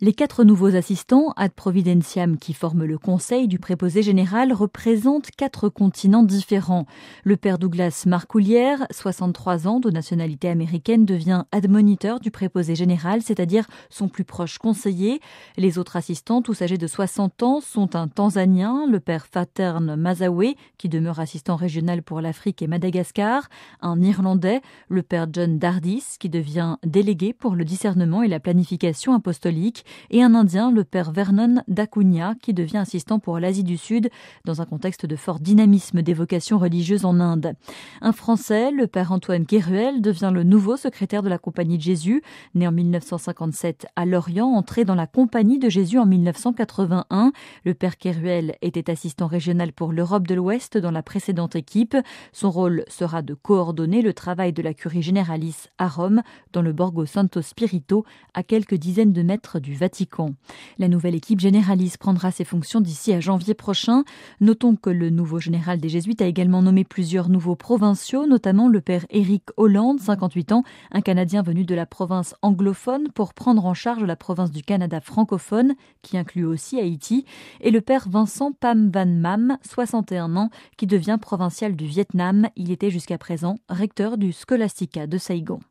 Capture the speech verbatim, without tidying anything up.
Les quatre nouveaux assistants ad providentiam qui forment le conseil du préposé général représentent quatre continents différents. Le père Douglas Marcoulière, soixante-trois ans, de nationalité américaine, devient admoniteur du préposé général, c'est-à-dire son plus proche conseiller. Les autres assistants, tous âgés de soixante ans, sont un Tanzanien, le père Fatern Masawe, qui demeure assistant régional pour l'Afrique et Madagascar, un Irlandais, le père John Dardis, qui devient délégué pour le discernement et la planification apostolique, et un Indien, le père Vernon Dacunia, qui devient assistant pour l'Asie du Sud, dans un contexte de fort dynamisme des vocations religieuses en Inde. Un Français, le père Antoine Kéruel, devient le nouveau secrétaire de la Compagnie de Jésus, né en mille neuf cent cinquante-sept à Lorient, entré dans la Compagnie de Jésus en mille neuf cent quatre-vingt-un. Le père Kéruel était assistant régional pour l'Europe de l'Ouest dans la précédente équipe. Son rôle sera de coordonner le travail de la Curie Generalis à Rome, dans le Borgo Santo Spirito, à quelques dizaines de mètres du Vatican. La nouvelle équipe Generalis prendra ses fonctions d'ici à janvier prochain. Notons que le nouveau général des Jésuites a également nommé plusieurs nouveaux provinciaux, notamment le père Éric Holland, cinquante-huit ans, un Canadien venu de la province anglophone pour prendre en charge la province du Canada francophone, qui inclut aussi Haïti, et le père Vincent Pham Van Mam, soixante et un ans, qui devient provincial du Vietnam. Il était jusqu'à présent recteur du Scholastica de Saigon.